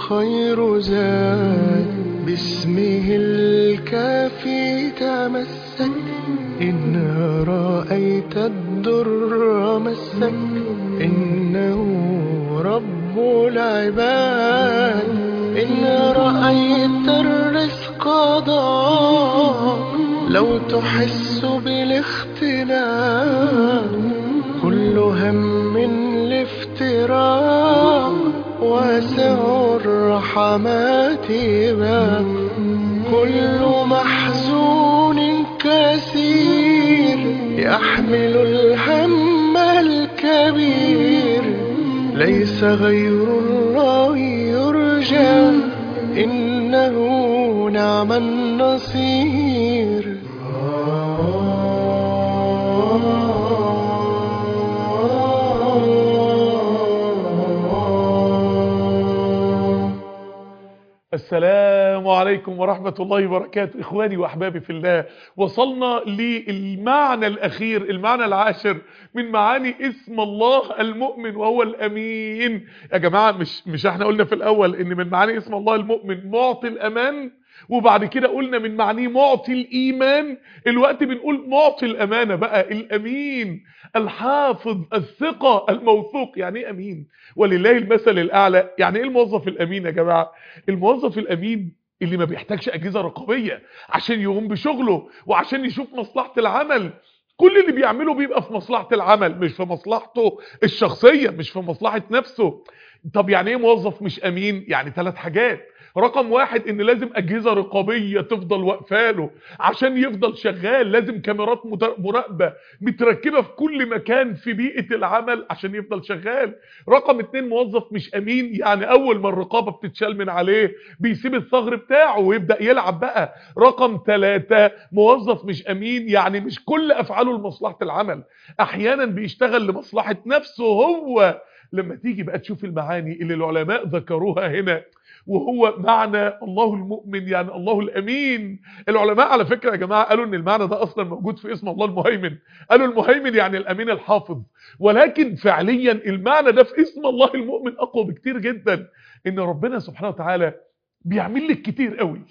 خير زاد، باسمه الكافي تمسك. إن رأيت الدر مسك، إنه رب العباد. إن رأيت الرزق ضاق، لو تحس بالاختلاف. كل هم الافتراق، واسع الرحمات باب. كل محزون كثير، يحمل الهم الكبير. ليس غير الله يرجى، إنه نعم النصير. السلام عليكم ورحمة الله وبركاته. إخواني وأحبابي في الله، وصلنا للمعنى الأخير، المعنى العاشر من معاني اسم الله المؤمن، وهو الأمين. يا جماعة مش احنا قلنا في الأول إن من معاني اسم الله المؤمن معطي الأمان، وبعد كده قلنا من معانيه معطي الإيمان. الوقت بنقول معطي الأمانة بقى، الأمين، الحافظ، الثقة، الموثوق. يعني ايه أمين؟ ولله المثل الأعلى. يعني ايه الموظف الأمين يا جماعة؟ الموظف الأمين اللي ما بيحتاجش أجهزة رقابية عشان يقوم بشغله وعشان يشوف مصلحة العمل. كل اللي بيعمله بيبقى في مصلحة العمل، مش في مصلحته الشخصية، مش في مصلحة نفسه. طب يعني ايه موظف مش أمين؟ يعني 3 حاجات. رقم 1، ان لازم اجهزة رقابية تفضل واقفاله عشان يفضل شغال. لازم كاميرات مراقبة متركبة في كل مكان في بيئة العمل عشان يفضل شغال. رقم 2، موظف مش امين يعني اول ما الرقابة بتتشال من عليه بيسيب الثغر بتاعه ويبدأ يلعب بقى. رقم 3، موظف مش امين يعني مش كل افعاله لمصلحة العمل، احيانا بيشتغل لمصلحة نفسه هو. لما تيجي بقى تشوف المعاني اللي العلماء ذكروها هنا، وهو معنى الله المؤمن يعني الله الأمين. العلماء على فكرة يا جماعة قالوا ان المعنى ده اصلا موجود في اسم الله المهيمن. قالوا المهيمن يعني الأمين الحافظ، ولكن فعليا المعنى ده في اسم الله المؤمن اقوى بكتير جدا. ان ربنا سبحانه وتعالى بيعمل لك كتير قوي.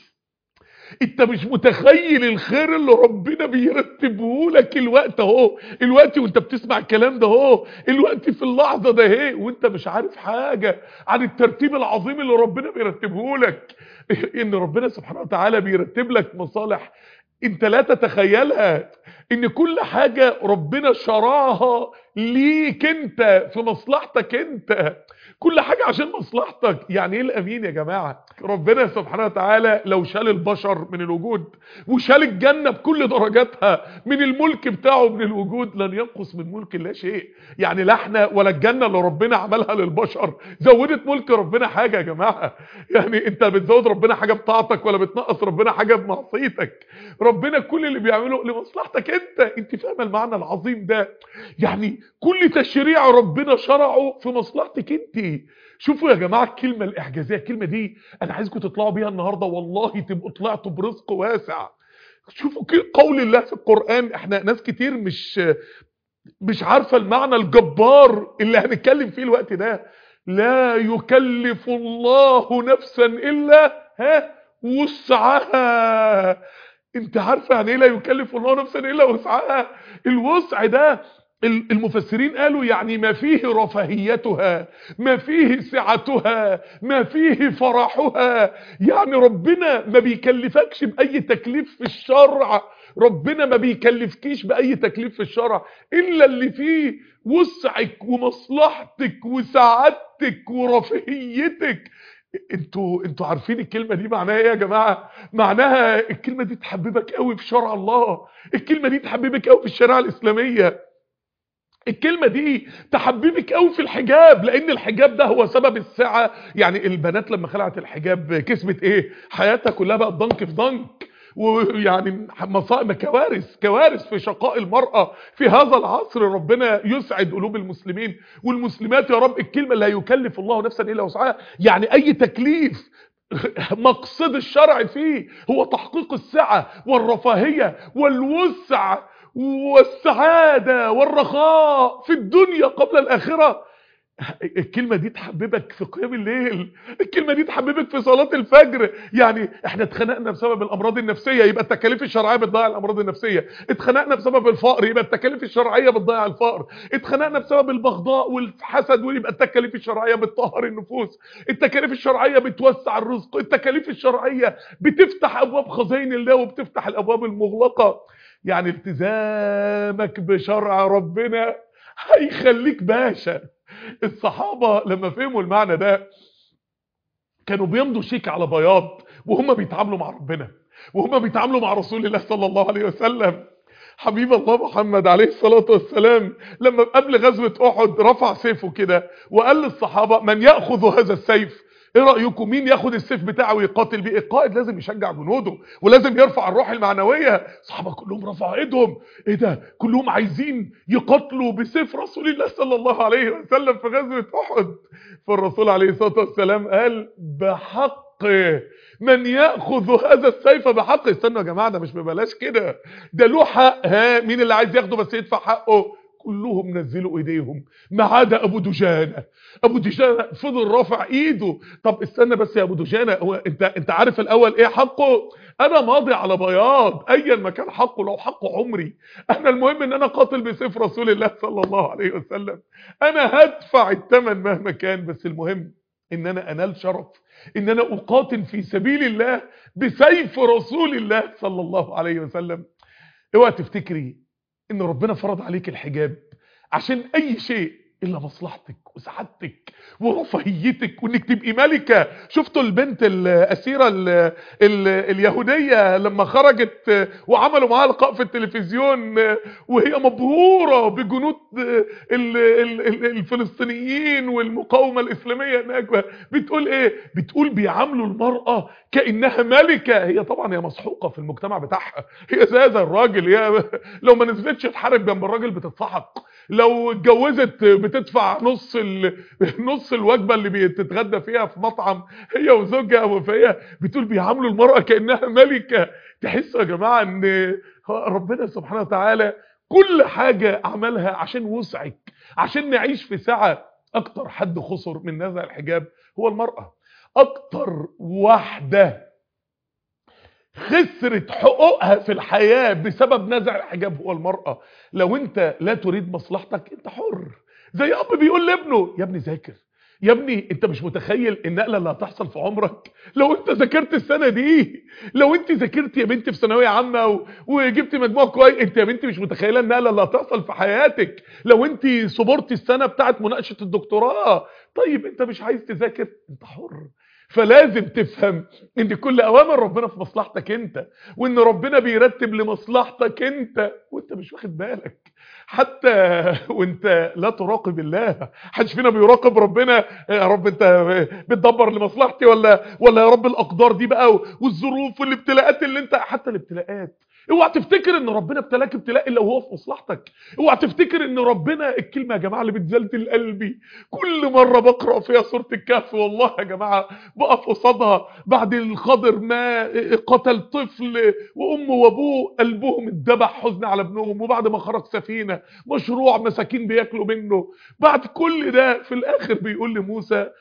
انت مش متخيل الخير اللي ربنا بيرتبه لك الوقت اهو، الوقت وانت بتسمع الكلام ده اهو، الوقت في اللحظه ده اهي، وانت مش عارف حاجه عن الترتيب العظيم اللي ربنا بيرتبه لك. ان ربنا سبحانه وتعالى بيرتب لك مصالح انت لا تتخيلها. ان كل حاجه ربنا شرعها ليك انت في مصلحتك انت، كل حاجة عشان مصلحتك. يعني ايه الامين يا جماعة؟ ربنا سبحانه وتعالى لو شال البشر من الوجود وشال الجنة بكل درجاتها من الملك بتاعه من الوجود، لن ينقص من ملك الله شيء. يعني لا احنا ولا الجنة اللي ربنا عملها للبشر زودت ملك ربنا حاجة يا جماعة. يعني انت بتزود ربنا حاجة بطاعتك ولا بتنقص ربنا حاجة بمعصيتك؟ ربنا كل اللي بيعمله لمصلحتك انت فاهم المعنى العظيم ده؟ يعني كل تشريع ربنا شرعه في مصلحتك انت. شوفوا يا جماعة الكلمة الإعجازية، الكلمة دي أنا عايزكم تطلعوا بيها النهاردة، والله تبقوا طلعتوا برزق واسع. شوفوا قول الله في القرآن. احنا ناس كتير مش عارفة المعنى الجبار اللي هنتكلم فيه الوقت ده. لا يكلف الله نفسا إلا وسعها. انت عارفة يعني ايه لا يكلف الله نفسا إلا وسعها؟ الوسع ده المفسرين قالوا يعني ما فيه رفاهيتها، ما فيه سعتها، ما فيه فرحها. يعني ربنا ما بيكلفكش بأي تكليف في الشرع، ربنا ما بيكلفكيش بأي تكليف في الشرع إلا اللي فيه وسعك ومصلحتك وسعادتك ورفاهيتك. انتوا عارفين الكلمة دي معناها ايه يا جماعة؟ معناها الكلمة دي تحببك قوي في شرع الله، الكلمة دي تحببك قوي في الشريعة الإسلامية، الكلمة دي تحببك قوي في الحجاب، لان الحجاب ده هو سبب السعة. يعني البنات لما خلعت الحجاب كسبت ايه؟ حياتها كلها بقت ضنك في ضنك. ويعني مصائب، كوارث في شقاء المرأة في هذا العصر. ربنا يسعد قلوب المسلمين والمسلمات يا رب. الكلمة لا يكلف الله نفسا الا وسعها، يعني اي تكليف مقصد الشرع فيه هو تحقيق السعة والرفاهية والوسع والسعادة والرخاء في الدنيا قبل الآخرة. الكلمة دي تحببك في قيام الليل، الكلمة دي تحببك في صلاة الفجر. يعني احنا اتخنقنا بسبب الامراض النفسية، يبقى التكاليف الشرعية بتضيع الامراض النفسية. اتخنقنا بسبب الفقر، يبقى التكاليف الشرعية بتضيع الفقر. اتخنقنا بسبب البغضاء والحسد، ويبقى التكاليف الشرعية بتطهر النفوس. التكاليف الشرعية بتوسع الرزق، التكاليف الشرعية بتفتح ابواب خزائن الله وبتفتح الابواب المغلقة. يعني التزامك بشرع ربنا هيخليك باشا. الصحابة لما فهموا المعنى ده كانوا بيمضوا شيك على بياض وهم بيتعاملوا مع ربنا، وهم بيتعاملوا مع رسول الله صلى الله عليه وسلم. حبيب الله محمد عليه الصلاة والسلام لما قبل غزوة أحد رفع سيفه كده وقال للصحابة: من يأخذ هذا السيف؟ ايه رأيكم مين ياخد السيف بتاعه ويقاتل بيه؟ القائد لازم يشجع جنوده ولازم يرفع الروح المعنوية. الصحابة كلهم رفعوا ايدهم. ايه ده؟ كلهم عايزين يقاتلوا بسيف رسول الله صلى الله عليه وسلم في غزوة أحد. فالرسول عليه الصلاة والسلام قال: بحق من يأخذ هذا السيف بحق. استنوا يا جماعة، ده مش ببلاش كده، ده له حق. ها، مين اللي عايز ياخده بس يدفع حقه؟ كلهم نزلوا ايديهم ما عدا ابو دجانه. ابو دجانه فضل رافع ايده. طب استنى بس يا ابو دجانه، هو انت عارف الاول ايه حقه؟ انا ماضي على بياض ايا ما كان حقه، لو حقه عمري. انا المهم ان انا قاتل بسيف رسول الله صلى الله عليه وسلم، انا هدفع الثمن مهما كان، بس المهم ان انا انال شرف ان انا اقاتل في سبيل الله بسيف رسول الله صلى الله عليه وسلم. اوعى تفتكري ان ربنا فرض عليك الحجاب عشان اي شيء الا مصلحتك وسعادتك ورفاهيتك وانك تبقي ملكه. شفتوا البنت الاسيره اليهوديه لما خرجت وعملوا معاها لقاء في التلفزيون وهي مبهوره بجنود الفلسطينيين والمقاومه الاسلاميه هناك؟ بتقول ايه؟ بتقول بيعاملوا المراه كانها ملكه. هي طبعا هي مسحوقه في المجتمع بتاعها، هي زي هذا الراجل. هي لو ما نزلتش تحارب جنب الراجل بتتسحق، لو اتجوزت بتدفع نص الوجبه اللي بتتغدى فيها في مطعم هي وزوجها. فهي بتقول بيعاملوا المراه كانها ملكه. تحسوا يا جماعه ان ربنا سبحانه وتعالى كل حاجه عملها عشان وسعك، عشان نعيش في سعه. اكتر حد خسر من نزع الحجاب هو المراه. اكتر واحده خسرت حقوقها في الحياة بسبب نزع الحجاب هو المرأة. لو انت لا تريد مصلحتك انت حر. زي اب بيقول لابنه: يا ابني ذاكر، يا ابني انت مش متخيل النقله اللي هتحصل في عمرك لو انت ذاكرت السنه دي. لو انت ذاكرت يا بنتي في ثانويه عامه وجبت مجموع كويس، انت يا بنتي مش متخيله النقله اللي هتحصل في حياتك لو انت صبرتي السنه بتاعت مناقشه الدكتوراه. طيب انت مش عايز تذاكر، انت حر. فلازم تفهم ان كل اوامر ربنا في مصلحتك انت، وان ربنا بيرتب لمصلحتك انت وانت مش واخد بالك. حتى وانت لا تراقب الله. محدش فينا بيراقب ربنا. يا رب انت بتدبر لمصلحتي ولا يا رب الاقدار دي بقى والظروف والابتلاءات اللي انت. حتى الابتلاءات اوعى تفتكر ان ربنا ابتلاك ابتلاء الا وهو في مصلحتك. اوعى تفتكر ان ربنا، الكلمه يا جماعه اللي بتزلزل قلبي كل مره بقرا فيها سوره الكهف، والله يا جماعه بقف قصادها بعد الخضر ما قتل طفل وامه وابوه قلبهم اتذبح حزن على ابنهم، وبعد ما خرج سفينه مشروع مساكين بياكلوا منه، بعد كل ده في الاخر بيقول لموسى: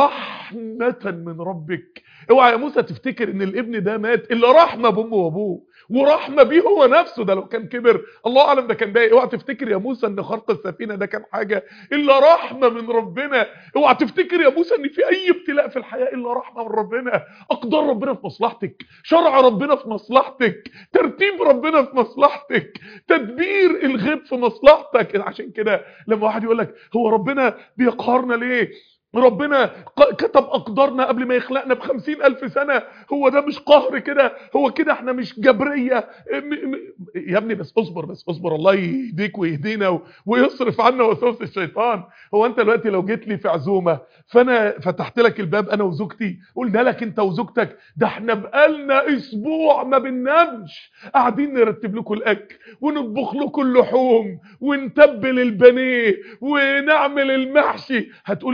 رحمه من ربك. اوعى يا موسى تفتكر ان الابن ده مات الا رحمه بامه وابوه ورحمه بيه هو نفسه. ده لو كان كبر الله اعلم ده كان ده. اوعى تفتكر يا موسى ان خرق السفينه ده كان حاجه الا رحمه من ربنا. اوعى تفتكر يا موسى ان في اي ابتلاء في الحياه الا رحمه من ربنا. اقدار ربنا في مصلحتك، شرع ربنا في مصلحتك، ترتيب ربنا في مصلحتك، تدبير الغيب في مصلحتك. عشان كده لما واحد يقول لك هو ربنا بيقهرنا ليه؟ ربنا كتب أقدارنا قبل ما يخلقنا ب50,000 سنة، هو ده مش قهر كده؟ هو كده احنا مش جبرية؟ يا ابني بس اصبر الله يهديك ويهدينا ويصرف عنا وسوس الشيطان. هو انت دلوقتي لو جيت لي في عزومة فانا فتحت لك الباب انا وزوجتي قلنا لك انت وزوجتك ده احنا بقالنا اسبوع ما بننامش قاعدين نرتب لكم الاكل ونطبخ لكم اللحوم ونتبل البانيه ونعمل المحشي، هتقول ايه ده؟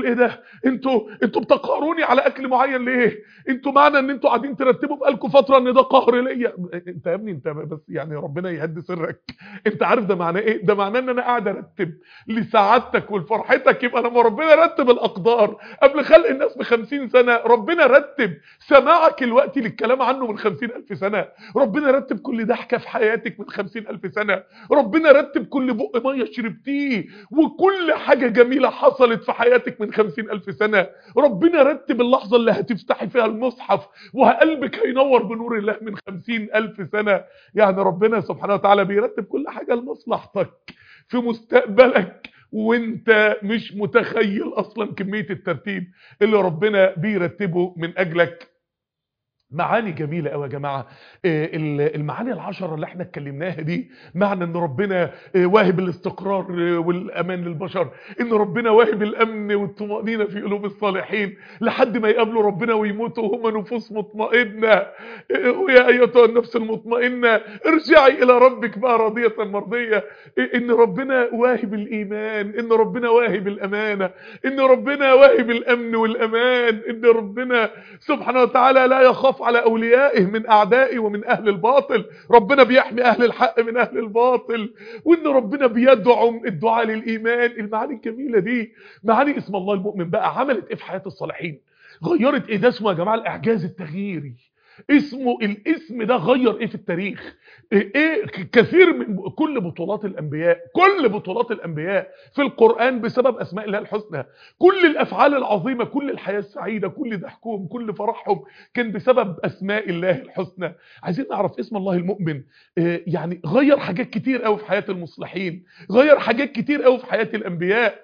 انتوا بتقهروني على اكل معين ليه؟ انتوا معنى ان انتوا قاعدين ترتبوا بقالكم فتره ان ده قهر ليا. انت يا ابني انت بس يعني ربنا يهدي سرك. انت عارف ده معناه ايه؟ ده معناه ان انا قاعد ارتب لسعادتك ولفرحتك. يبقى لما ربنا رتب الاقدار قبل خلق الناس ب50 سنه، ربنا رتب سماعك الوقت للكلام عنه من 50,000 سنه، ربنا رتب كل ضحكه في حياتك من 50,000 سنه، ربنا رتب كل بق ميه شربتيه وكل حاجه جميله حصلت في حياتك من 50,000 سنه، ربنا رتب اللحظه اللي هتفتحي فيها المصحف وقلبك هينور بنور الله من 50,000 سنه. يعني ربنا سبحانه وتعالى بيرتب كل حاجه لمصلحتك في مستقبلك، وانت مش متخيل اصلا كميه الترتيب اللي ربنا بيرتبه من اجلك. معاني جميلة قوي يا جماعة. المعاني العشرة اللي احنا اتكلمناها دي، معنى ان ربنا واهب الاستقرار والامان للبشر، ان ربنا واهب الامن والطمأنينة في قلوب الصالحين لحد ما يقابلوا ربنا ويموتوا وهم نفوس مطمئنة. ويا ايتها النفس المطمئنة ارجعي الى ربك بقى راضية مرضية. ان ربنا واهب الايمان، ان ربنا واهب الامانة، ان ربنا واهب الامن والامان، ان ربنا سبحانه وتعالى لا يخاف على اوليائه من اعدائه ومن اهل الباطل، ربنا بيحمي اهل الحق من اهل الباطل، وان ربنا بيدعم الدعاء للايمان. المعاني الجميله دي معاني اسم الله المؤمن بقى عملت ايه في حياه الصالحين؟ غيرت ايه؟ ده اسمه يا جماعه الاعجاز التغييري. اسمه الاسم ده غير ايه في التاريخ؟ ايه كثير من كل بطولات الانبياء، كل بطولات الانبياء في القرآن بسبب اسماء الله الحسنى. كل الافعال العظيمة، كل الحياة السعيدة، كل ضحكهم، كل فرحهم كان بسبب اسماء الله الحسنى. عايزين نعرف اسم الله المؤمن. يعني غير حاجات كتير قوي في حياة المصلحين، غير حاجات كتير قوي في حياة الانبياء،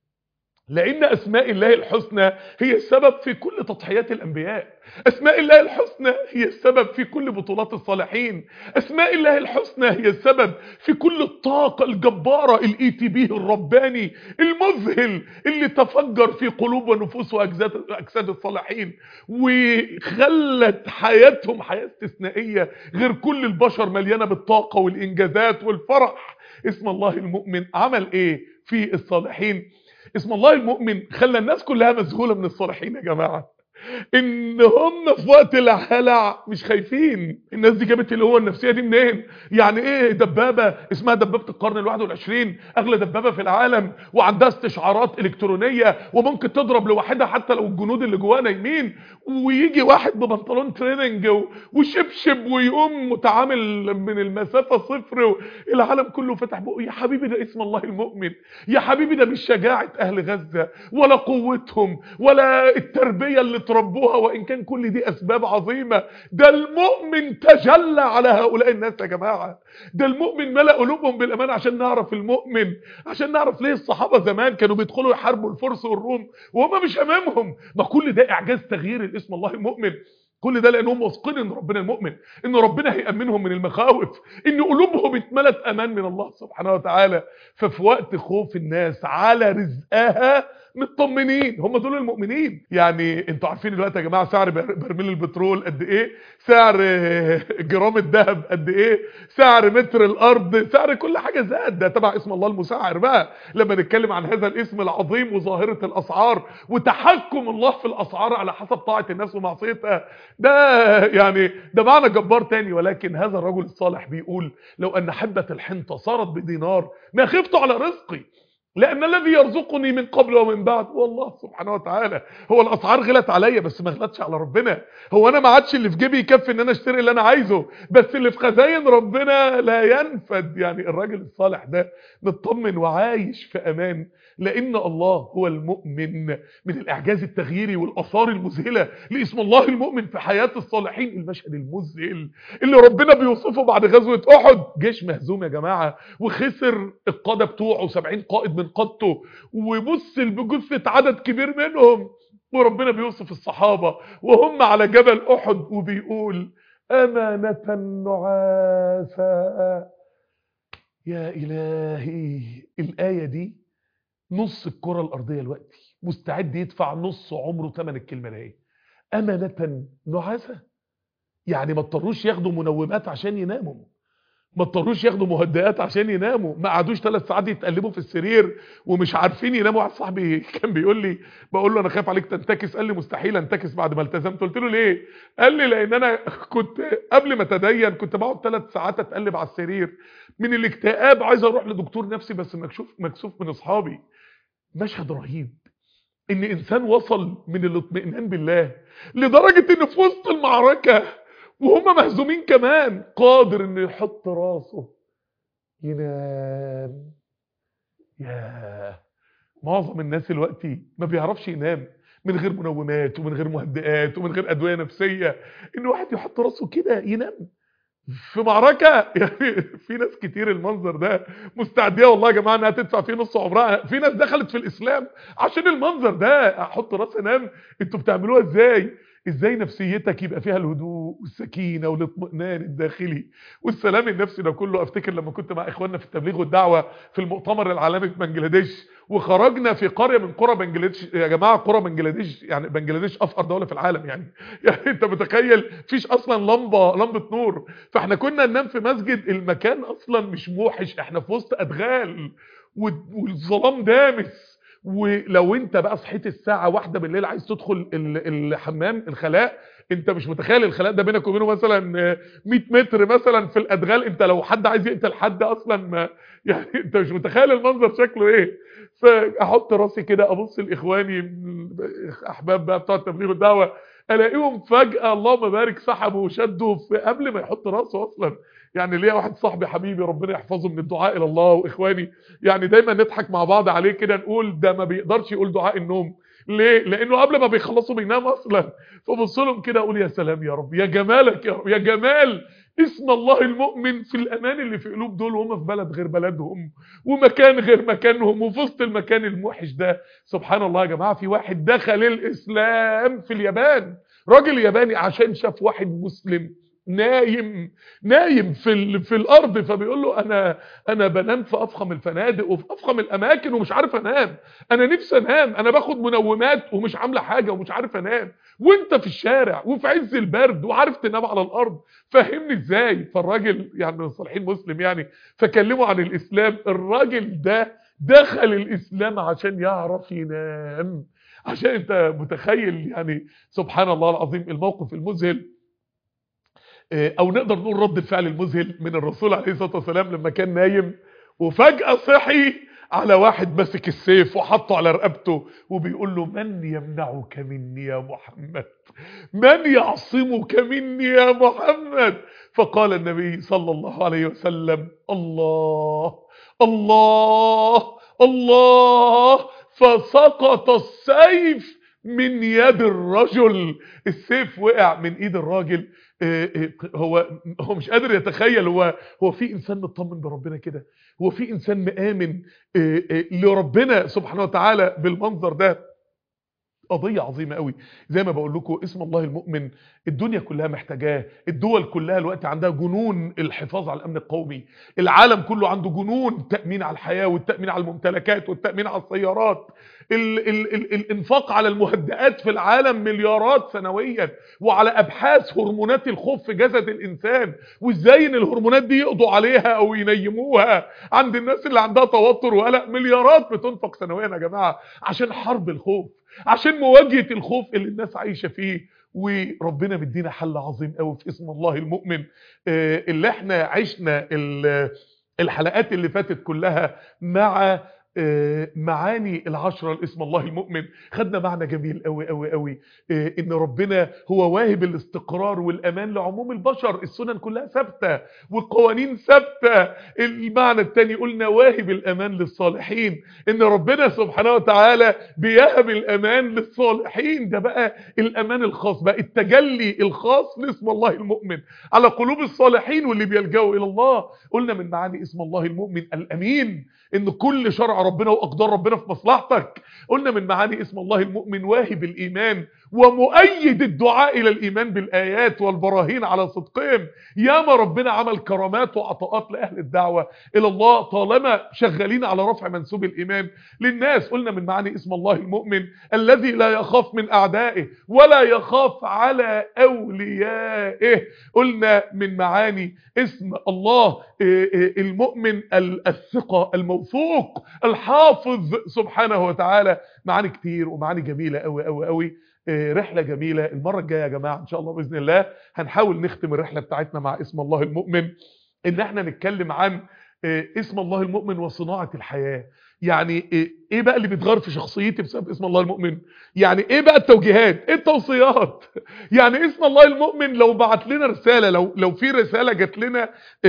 لأن أسماء الله الحسنى هي السبب في كل تضحيات الأنبياء. أسماء الله الحسنى هي السبب في كل بطولات الصالحين. أسماء الله الحسنى هي السبب في كل الطاقة الجبارة الإيتي الرباني المذهل اللي تفجر في قلوب ونفوس وأجساد الصالحين، وخلت حياتهم حياة استثنائية غير كل البشر، مليانة بالطاقة والإنجازات والفرح. اسم الله المؤمن عمل إيه في الصالحين؟ اسم الله المؤمن خلى الناس كلها مذهولة من الصالحين يا جماعة، ان هم في وقت الهلع مش خايفين. الناس دي جابت اللي هو النفسيه دي منين؟ يعني ايه دبابه اسمها دبابه القرن ال21 اغلى دبابه في العالم وعندها استشعارات الكترونيه وممكن تضرب لوحدها حتى لو الجنود اللي جواها نايمين، ويجي واحد ببنطلون تريننج وشبشب ويقوم متعامل من المسافه صفر العالم كله فتح بقه؟ يا حبيبي ده اسم الله المؤمن، يا حبيبي ده مش شجاعه اهل غزه ولا قوتهم ولا التربيه اللي ربوها، وإن كان كل دي أسباب عظيمة. ده المؤمن تجلى على هؤلاء الناس يا جماعة، ده المؤمن ملأ قلوبهم بالأمان. عشان نعرف المؤمن، عشان نعرف ليه الصحابة زمان كانوا بيدخلوا يحاربوا الفرس والروم وهم مش أمامهم. ما كل ده إعجاز تغيير الاسم الله المؤمن، كل ده لأنهم واثقين إن ربنا المؤمن، إن ربنا هيأمنهم من المخاوف، إن قلوبهم اتملت أمان من الله سبحانه وتعالى. ففي وقت خوف الناس على رزقها مطمنين، هم دول المؤمنين. يعني انتوا عارفين دلوقتي يا جماعه سعر برميل البترول قد ايه، سعر جرام الذهب قد ايه، سعر متر الارض، سعر كل حاجه زاد. ده تبع اسم الله المسعر بقى لما نتكلم عن هذا الاسم العظيم وظاهره الاسعار وتحكم الله في الاسعار على حسب طاعه الناس ومعصيتها. ده يعني ده معنى جبار تاني. ولكن هذا الرجل الصالح بيقول لو ان حبه الحنطه صارت بدينار ما خفت على رزقي، لأن الذي يرزقني من قبل ومن بعد والله سبحانه وتعالى. هو الأسعار غلت عليا بس ما غلتش على ربنا. هو أنا ما عادش اللي في جيبي يكفي إن أنا أشتري اللي أنا عايزه، بس اللي في خزاين ربنا لا ينفد. يعني الراجل الصالح ده مطمن وعايش في أمان لأن الله هو المؤمن. من الإعجاز التغييري والآثار المذهلة لاسم الله المؤمن في حياة الصالحين المشهد المذهل اللي ربنا بيوصفه بعد غزوة أحد. جيش مهزوم يا جماعة وخسر القادة بتوعه 70 قائد من قادته وبصل بجثة عدد كبير منهم، وربنا بيوصف الصحابة وهم على جبل أحد وبيقول أمانة نعاسا. يا إلهي الآية دي نص الكرة الأرضية دلوقتي مستعد يدفع نص عمره ثمن الكلمة دي. أمانة نعاسا يعني ما اضطروش ياخدوا منومات عشان يناموا، ما اضطروش ياخدوا مهدئات عشان يناموا، ما قعدوش 3 ساعات يتقلبوا في السرير ومش عارفين يناموا. واحد صاحبي كان بيقول لي، بقول له انا خايف عليك تنتكس، قال لي مستحيل انتكس بعد ما التزمت. قلت له ليه؟ قال لي لان انا كنت قبل ما اتدين كنت بقعد 3 ساعات اتقلب على السرير من الاكتئاب، عايز اروح لدكتور نفسي بس مكسوف من اصحابي. مشهد رهيب، ان انسان وصل من الاطمئنان بالله لدرجة ان في وسط المعركة وهم مهزومين كمان قادر انه يحط راسه ينام. ياه، معظم الناس دلوقتي ما بيعرفش ينام من غير منومات ومن غير مهدئات ومن غير ادوية نفسية. ان واحد يحط راسه كده ينام في معركة يعني. في ناس كتير المنظر ده مستعدية والله يا جماعة انها تدفع فيه نص عمرها. في ناس دخلت في الاسلام عشان المنظر ده، احط راس انام. انتوا بتعملوها ازاي؟ ازاي نفسيتك يبقى فيها الهدوء والسكينة والاطمئنان الداخلي والسلام النفسي ده كله؟ افتكر لما كنت مع اخواننا في التبليغ والدعوة في المؤتمر العالمي في بنجلاديش، وخرجنا في قرية من قرى بنجلاديش. يا جماعة قرى بنجلاديش، يعني بنجلاديش افقر دولة في العالم يعني. يعني انت متخيل فيش اصلا لمبة نور. فاحنا كنا ننام في مسجد، المكان اصلا مش موحش، احنا في وسط ادغال والظلام دامس. ولو انت بقى صحيت الساعة 1 بالليل عايز تدخل الحمام الخلاء، انت مش متخيل الخلاء ده بينك وبينه مثلا 100 متر مثلا في الادغال. انت لو حد عايز يقتل حد اصلا ما يعني انت مش متخيل المنظر شكله ايه. فاحط راسي كده ابص لاخواني احباب بقى بتوع التبليغ والدعوه، الاقيهم فجأة اللهم بارك سحبوا وشدوا في قبل ما يحط راسه اصلا. يعني ليا واحد صاحبي حبيبي ربنا يحفظه من الدعاء الى الله، واخواني يعني دايما نضحك مع بعض عليه كده، نقول ده ما بيقدرش يقول دعاء النوم. ليه؟ لانه قبل ما بيخلصوا بينام اصلا. فبص لهم كده اقول يا سلام يا رب، يا جمالك يا رب، يا جمال اسم الله المؤمن في الامان اللي في قلوب دول، وهم في بلد غير بلدهم ومكان غير مكانهم وفي وسط المكان الموحش ده. سبحان الله يا جماعه، في واحد دخل الاسلام في اليابان، راجل ياباني، عشان شاف واحد مسلم نايم في الارض، فبيقول له انا بنام في افخم الفنادق وفي افخم الاماكن ومش عارف انام. انا نفسي انام، انا باخد منومات ومش عامله حاجه ومش عارف انام، وانت في الشارع وفي عز البرد وعارف تنام على الارض، فهمني ازاي؟ فالراجل يعني من الصالحين مسلم يعني، فكلمه عن الاسلام. الراجل ده دخل الاسلام عشان يعرف ينام. عشان انت متخيل يعني سبحان الله العظيم الموقف المذهل، او نقدر نقول رد الفعل المذهل من الرسول عليه الصلاة والسلام لما كان نايم وفجأة صحي على واحد ماسك السيف وحطه على رقبته وبيقول له من يمنعك مني يا محمد؟ من يعصمك مني يا محمد؟ فقال النبي صلى الله عليه وسلم الله الله الله، فسقط السيف من يد الرجل. السيف وقع من ايد الراجل. هو مش قادر يتخيل، هو في انسان مطمن بربنا كده؟ هو في انسان مآمن لربنا سبحانه وتعالى بالمنظر ده؟ قضية عظيمة قوي. زي ما بقول لكم اسم الله المؤمن الدنيا كلها محتاجاه، الدول كلها الوقت عندها جنون الحفاظ على الامن القومي، العالم كله عنده جنون التأمين على الحياة والتأمين على الممتلكات والتأمين على السيارات. الانفاق على المهدئات في العالم مليارات سنويا، وعلى ابحاث هرمونات الخوف في جسد الانسان، وازاي ان الهرمونات دي يقضوا عليها او ينيموها عند الناس اللي عندها توتر وقلق. مليارات بتنفق سنويا يا جماعة عشان حرب الخوف، عشان مواجهة الخوف اللي الناس عايشة فيه. وربنا مدينا حل عظيم قوي في اسم الله المؤمن، اللي احنا عشنا الحلقات اللي فاتت كلها مع معاني العشرة لاسم الله المؤمن. خدنا معنى جميل قوي قوي قوي، ان ربنا هو واهب الاستقرار والامان لعموم البشر، السنن كلها ثابته والقوانين ثابته. المعنى الثاني قلنا واهب الامان للصالحين، ان ربنا سبحانه وتعالى بيهب الامان للصالحين. ده بقى الامان الخاص، بقى التجلي الخاص لاسم الله المؤمن على قلوب الصالحين واللي بيلجأوا الى الله. قلنا من معاني اسم الله المؤمن الامين، ان كل شرع ربنا واقدار ربنا في مصلحتك. قلنا من معاني اسم الله المؤمن واهب الايمان ومؤيد الدعاء إلى الإيمان بالآيات والبراهين على صدقهم. ياما ربنا عمل كرامات وعطاءات لأهل الدعوة إلى الله طالما شغالين على رفع منسوب الإيمان للناس. قلنا من معاني اسم الله المؤمن الذي لا يخاف من أعدائه ولا يخاف على أوليائه. قلنا من معاني اسم الله المؤمن الثقة الموثوق الحافظ سبحانه وتعالى. معاني كتير ومعاني جميلة قوي قوي قوي. رحلة جميلة. المرة الجاية يا جماعة إن شاء الله بإذن الله هنحاول نختم الرحلة بتاعتنا مع اسم الله المؤمن إن احنا نتكلم عن اسم الله المؤمن وصناعة الحياة. يعني ايه بقى اللي بيتغير في شخصيتي بسبب اسم الله المؤمن؟ يعني ايه بقى التوجيهات، ايه التوصيات؟ يعني اسم الله المؤمن لو بعت لنا رسالة، لو في رسالة جات لنا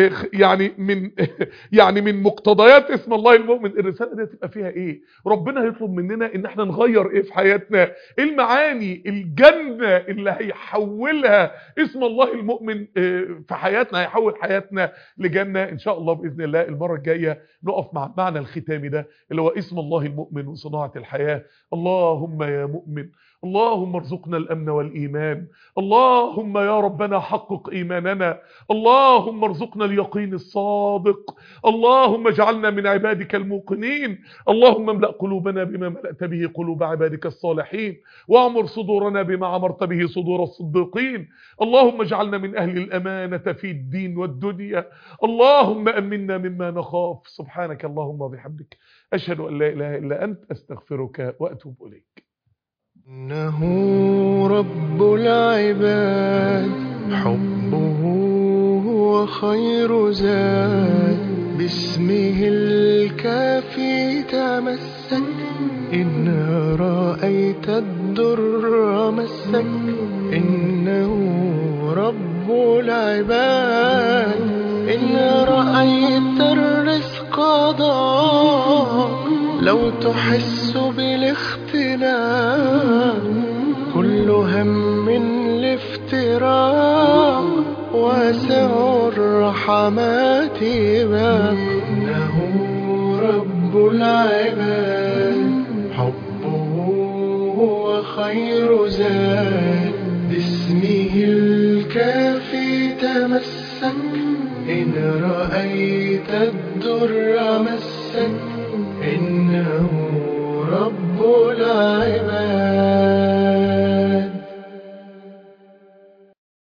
يعني من مقتضيات اسم الله المؤمن، الرسالة دي تبقى فيها ايه؟ ربنا هيطلب مننا ان احنا نغير ايه في حياتنا؟ ايه المعاني الجنة اللي هيحولها اسم الله المؤمن في حياتنا، هيحول حياتنا لجنة ان شاء الله باذن الله. المرة الجاية نقف مع المعنى الختامي ده اللي هو اسم الله المؤمن وصناعة الحياة. اللهم يا مؤمن اللهم ارزقنا الأمن والإيمان. اللهم يا ربنا حقق إيماننا. اللهم ارزقنا اليقين الصادق. اللهم اجعلنا من عبادك الموقنين. اللهم املأ قلوبنا بما ملأت به قلوب عبادك الصالحين، واعمر صدورنا بما عمرت به صدور الصديقين. اللهم اجعلنا من أهل الأمانة في الدين والدنيا. اللهم أمنا مما نخاف. سبحانك اللهم وبحمدك أشهد أن لا إله إلا أنت أستغفرك وأتوب إليك. إنه رب العباد حبه هو خير زاد، باسمه الكافي تمسك، إن رأيت الدر مسك. إنه رب العباد، إن رأيت الرزق ضاق، لو تحس بالاختلاف، كل هم الافتراق، واسع الرحمات باب. إنه رب العباد حبه هو خير زاد، باسمه الكافي تمسك، إن رأيت الدر مسك. إنه